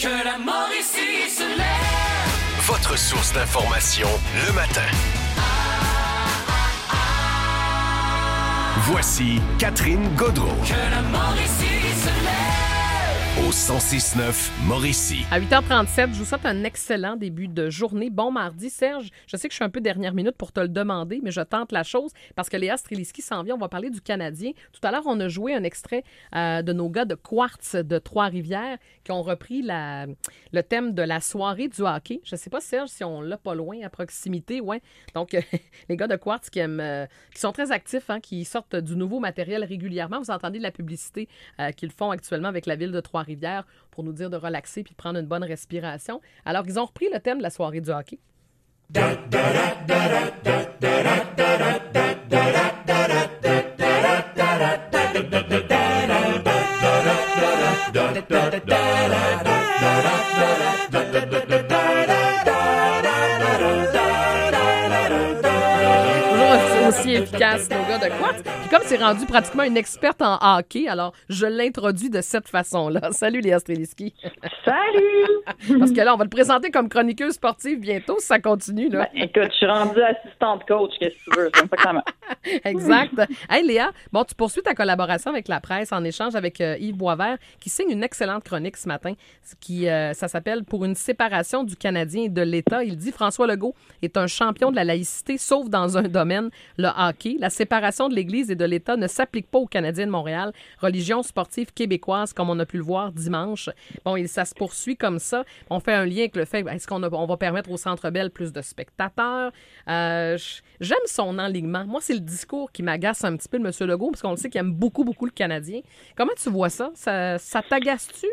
Que la Mauricie se lève. Votre source d'information le matin. Voici Catherine Gaudreau. Que la Mauricie se lève. Au 106.9 Mauricie. À 8h37, je vous souhaite un excellent début de journée. Bon mardi, Serge. Je sais que je suis un peu dernière minute pour te le demander, mais je tente la chose parce que Léa Streliski s'en vient. On va parler du Canadien. Tout à l'heure, on a joué un extrait de nos gars de Quartz de Trois-Rivières qui ont repris le thème de la soirée du hockey. Je ne sais pas, Serge, si on l'a pas loin, à proximité. Ouais. Donc, les gars de Quartz qui sont très actifs, qui sortent du nouveau matériel régulièrement. Vous entendez de la publicité qu'ils font actuellement avec la ville de Trois-Rivières pour nous dire de relaxer puis de prendre une bonne respiration. Alors, ils ont repris le thème de la soirée du hockey. Aussi efficace, nos gars de Quartz. Puis comme c'est rendu pratiquement une experte en hockey, alors je l'introduis de cette façon-là. Salut Léa Streliski. Salut! Parce que là, on va te présenter comme chroniqueuse sportive bientôt, si ça continue. Là. Ben, écoute, je suis rendue assistante coach, qu'est-ce que tu veux? J'aime pas que ça marche. Exact. Hey Léa, bon, tu poursuis ta collaboration avec la presse en échange avec Yves Boisvert, qui signe une excellente chronique ce matin, ça s'appelle « Pour une séparation du Canadien et de l'État ». Il dit « François Legault est un champion de la laïcité, sauf dans un domaine, le hockey. La séparation de l'Église et de l'État ne s'applique pas aux Canadiens de Montréal, religion sportive québécoise, comme on a pu le voir dimanche. » Bon, et ça se poursuit comme ça. On fait un lien avec le fait, est-ce qu'on va permettre au Centre Bell plus de spectateurs? J'aime son enlignement. Moi, c'est le discours qui m'agace un petit peu de M. Legault, parce qu'on le sait qu'il aime beaucoup, beaucoup le Canadien. Comment tu vois ça? Ça t'agace-tu?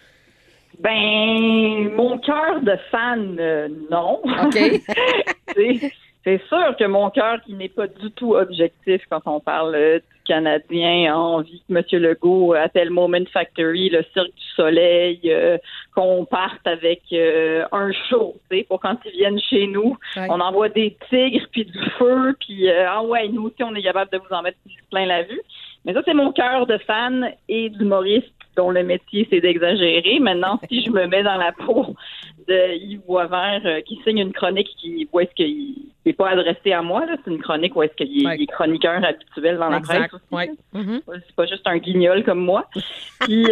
Ben, mon cœur de fan, non. OK. C'est sûr que mon cœur, qui n'est pas du tout objectif quand on parle du Canadien, a envie que M. Legault, à tel Moment Factory, le Cirque du Soleil, qu'on parte avec un show, tu sais, pour quand ils viennent chez nous. Ouais. On envoie des tigres, puis du feu, puis nous aussi, on est capable de vous en mettre plein la vue. Mais ça, c'est mon cœur de fan et d'humoriste dont le métier, c'est d'exagérer. Maintenant, si je me mets dans la peau de Yves Boisvert qui signe une chronique où est-ce qu'il n'est pas adressé à moi, là, c'est une chronique où est-ce qu'il est chroniqueur habituel dans la presse aussi. Ouais. Mm-hmm. C'est pas juste un guignol comme moi. Puis,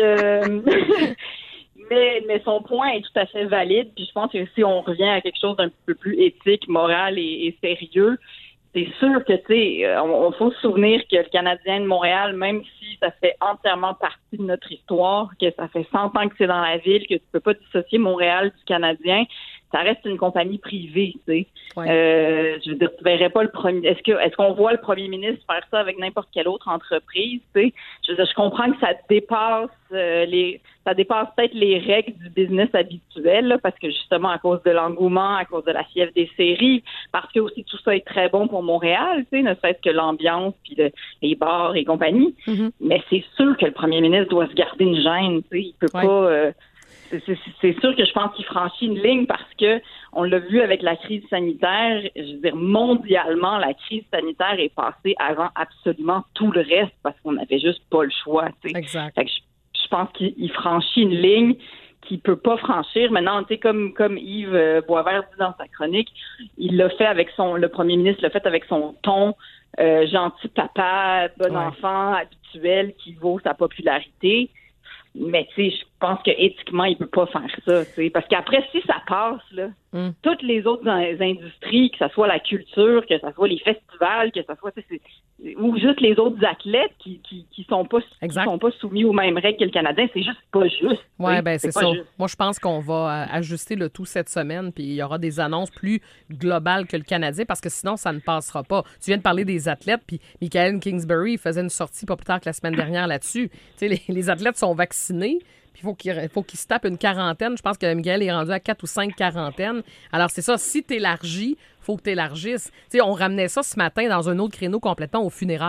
mais son point est tout à fait valide. Puis je pense que si on revient à quelque chose d'un peu plus éthique, moral et sérieux, c'est sûr que, tu sais, on faut se souvenir que le Canadien de Montréal, même si ça fait entièrement partie de notre histoire, que ça fait 100 ans que c'est dans la ville, que tu peux pas dissocier Montréal du Canadien, ça reste une compagnie privée, tu sais. Ouais. Je veux dire, tu verrais pas le premier... Est-ce qu'on voit le premier ministre faire ça avec n'importe quelle autre entreprise, tu sais? Je veux dire, je comprends que ça dépasse peut-être les règles du business habituel, là, parce que justement, à cause de l'engouement, à cause de la fièvre des séries, parce que aussi tout ça est très bon pour Montréal, tu sais, ne serait-ce que l'ambiance, puis les bars et compagnie. Mm-hmm. Mais c'est sûr que le premier ministre doit se garder une gêne, tu sais. Il peut pas... C'est sûr que je pense qu'il franchit une ligne parce que on l'a vu avec la crise sanitaire. Je veux dire, mondialement, la crise sanitaire est passée avant absolument tout le reste parce qu'on n'avait juste pas le choix. T'sais. Exact. Fait que je pense qu'il franchit une ligne qu'il peut pas franchir. Maintenant, tu sais, comme Yves Boisvert dit dans sa chronique, il l'a fait avec le premier ministre l'a fait avec son ton gentil papa, bon enfant, habituel, qui vaut sa popularité. Mais tu sais, je pense que éthiquement, il peut pas faire ça, tu sais, parce qu'après, si ça passe, là, toutes les autres industries, que ce soit la culture, que ce soit les festivals, que ce soit ou juste les autres athlètes qui sont pas soumis aux mêmes règles que le Canadien, c'est juste pas juste. Oui, ben c'est ça. Juste. Moi, je pense qu'on va ajuster le tout cette semaine, puis il y aura des annonces plus globales que le Canadien, parce que sinon, ça ne passera pas. Tu viens de parler des athlètes, puis Michael Kingsbury faisait une sortie pas plus tard que la semaine dernière là-dessus. Tu sais, les athlètes sont vaccinés, puis il faut qu'ils se tapent une quarantaine. Je pense que Miguel est rendu à 4 ou 5 quarantaines. Alors, c'est ça. Si tu élargis, il faut que tu élargisses. Tu sais, on ramenait ça ce matin dans un autre créneau complètement aux funérailles.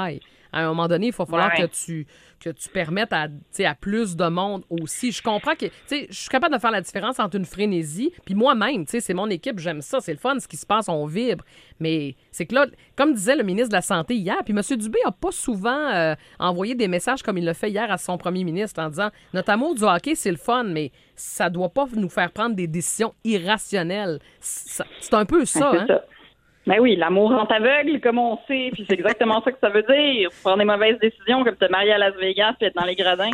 à un moment donné, il va falloir Ouais. que tu permettes à plus de monde aussi. Je comprends que, je suis capable de faire la différence entre une frénésie, puis moi-même, c'est mon équipe, j'aime ça, c'est le fun, ce qui se passe, on vibre. Mais c'est que là, comme disait le ministre de la Santé hier, puis M. Dubé a pas souvent envoyé des messages comme il l'a fait hier à son premier ministre en disant « Notre amour du hockey, c'est le fun, mais ça doit pas nous faire prendre des décisions irrationnelles. » C'est un peu ça, C'est hein? ça. Ben oui, l'amour rend aveugle, comme on sait, puis c'est exactement ça que ça veut dire. Prendre des mauvaises décisions, comme te marier à Las Vegas puis être dans les gradins.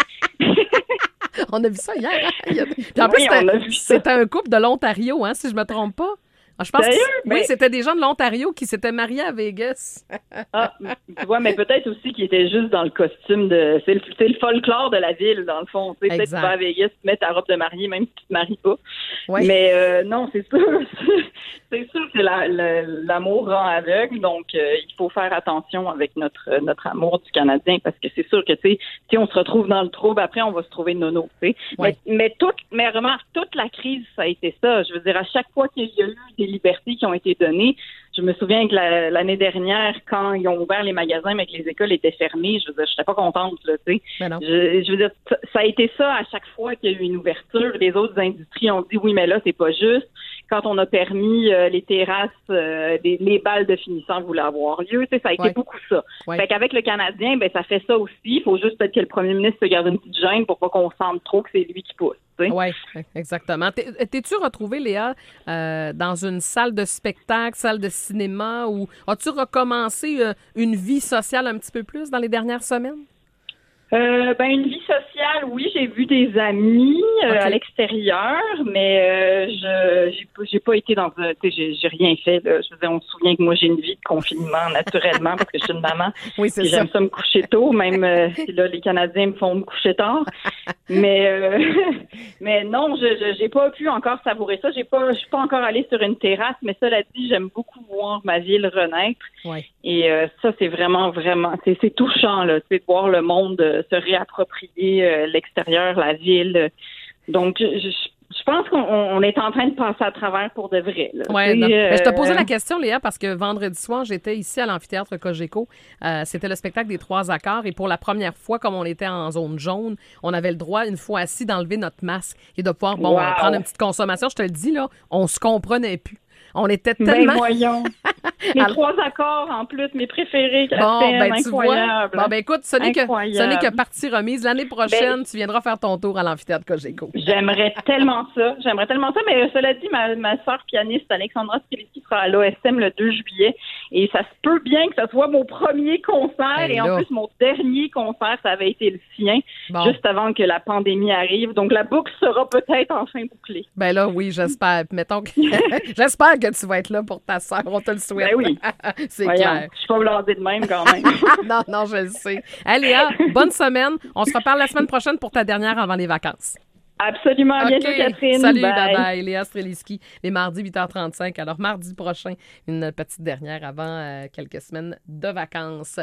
On a vu ça hier. Hein? Puis en Oui, plus, on a vu ça. c'était un couple de l'Ontario, hein, si je me trompe pas. Ah, je pense Sérieux? oui, Ben- c'était des gens de l'Ontario qui s'étaient mariés à Vegas. Ah, tu vois, mais peut-être aussi qu'il était juste dans le costume de... C'est le folklore de la ville, dans le fond. Tu sais, peut-être que tu Exact. vas à Vegas, tu mets ta robe de mariée, même si tu te maries pas. Ouais. Mais non, c'est sûr. C'est sûr que l'amour rend aveugle, donc il faut faire attention avec notre amour du Canadien, parce que c'est sûr que, tu sais, si on se retrouve dans le trouble, après, on va se trouver nono, tu sais. Ouais. Mais remarque, toute la crise, ça a été ça. Je veux dire, à chaque fois qu'il y a eu des libertés qui ont été données, je me souviens que l'année dernière, quand ils ont ouvert les magasins, mais que les écoles étaient fermées, je veux dire, j'étais pas contente, là, tu sais. Mais non. Je veux dire, ça a été ça à chaque fois qu'il y a eu une ouverture. Les autres industries ont dit oui, mais là, c'est pas juste. Quand on a permis les terrasses, les balles de finissants voulaient avoir lieu, tu sais, ça a été Ouais. beaucoup ça. Ouais. Fait qu'avec le Canadien, ben ça fait ça aussi. Il faut juste peut-être que le premier ministre se garde une petite gêne pour pas qu'on sente trop que c'est lui qui pousse. Tu sais. Oui, exactement. T'es-tu retrouvée, Léa, dans une salle de spectacle, salle de cinéma, ou as-tu recommencé une vie sociale un petit peu plus dans les dernières semaines? Ben une vie sociale, oui, j'ai vu des amis Ok. à l'extérieur, mais j'ai pas été dans un, tu sais, j'ai rien fait. Là. Je veux dire, on se souvient que moi j'ai une vie de confinement naturellement parce que je suis une maman. Oui, c'est Puis ça. j'aime ça me coucher tôt, même si là les Canadiens me font me coucher tard. Mais non, j'ai pas pu encore savourer ça. Je suis pas encore allée sur une terrasse, mais cela dit, j'aime beaucoup voir ma ville renaître. Ouais. Et ça, c'est vraiment, c'est touchant, là, tu sais, de voir le monde se réapproprier l'extérieur, la ville. Donc, je pense qu'on est en train de passer à travers pour de vrai. Là, Ouais, tu sais, non. Mais je te posais la question, Léa, parce que vendredi soir, j'étais ici à l'amphithéâtre Cogeco. C'était le spectacle des 3 accords. Et pour la première fois, comme on était en zone jaune, on avait le droit, une fois assis, d'enlever notre masque et de pouvoir Wow. prendre une petite consommation. Je te le dis, là, on se comprenait plus. On était Ben tellement... voyons. Les Alors- 3 accords, en plus, mes préférés. Bon, ben tu vois. Incroyable. Bon, ben écoute, ce n'est Incroyable. que partie remise. L'année prochaine, tu viendras faire ton tour à l'amphithéâtre Cogeco. J'aimerais tellement ça, mais cela dit, ma sœur pianiste Alexandra Streliski sera à l'OSM le 2 juillet et ça se peut bien que ce soit mon premier concert Ben et là. en plus mon dernier concert, ça avait été le sien, Bon. juste avant que la pandémie arrive, donc la boucle sera peut-être enfin bouclée. Ben là, oui, j'espère. Mettons que... j'espère que tu vas être là pour ta sœur. On te le souhaite. Ben oui. C'est Voyons, clair. je suis pas blasée de même quand même. Non, non, je le sais. Hey, Léa, bonne semaine. On se reparle la semaine prochaine pour ta dernière avant les vacances. Absolument, à bientôt OK. Catherine. Salut, Bye. bye-bye. Léa Streliski, les mardis 8h35. Alors, mardi prochain, une petite dernière avant quelques semaines de vacances.